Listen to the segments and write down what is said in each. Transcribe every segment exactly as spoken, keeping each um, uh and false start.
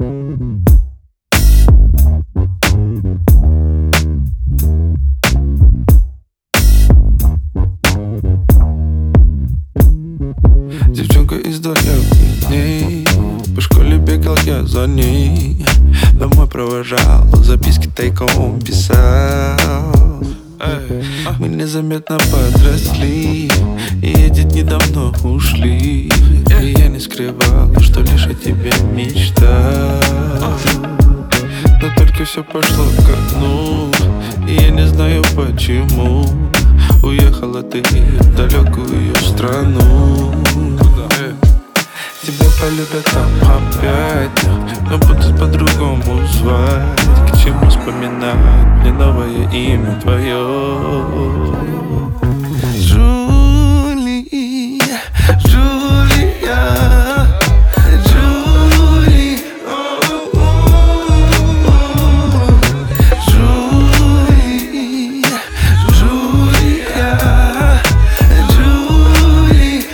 Девчонка из далеких дней, по школе бегал я за ней, домой провожал, записки тайком писал. Мы незаметно подросли, и эти дни давно ушли. И я не скрывал, что лишь о тебе мечтал. Но только все пошло ко дну, и я не знаю почему. Уехала ты в далекую страну. Тебя полюбят там опять, но будут по-другому звать. К чему вспоминать мне новое имя твое? Джули, Джулия, Джули, Джули, Джулия, Джули.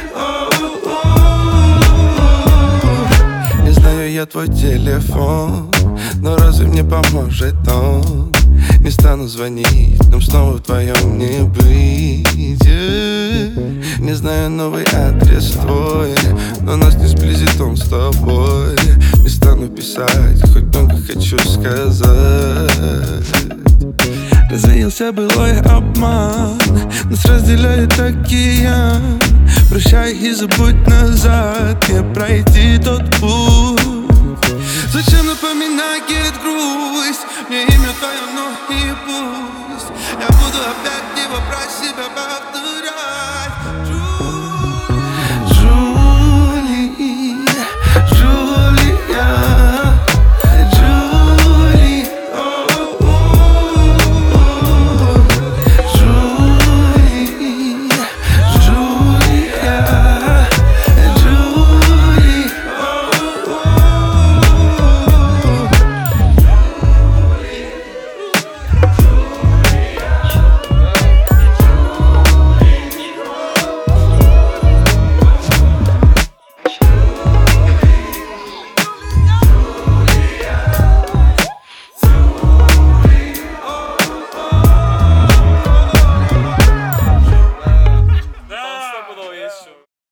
Не знаю я твой телефон, но разве мне поможет он? Не стану звонить, нам снова вдвоем не быть. Не знаю новый адрес твой, но нас не сблизит он с тобой. Не стану писать, хоть много хочу сказать. Развеялся былой обман, нас разделяет океан. Прощай и забудь назад, не пройти тот путь.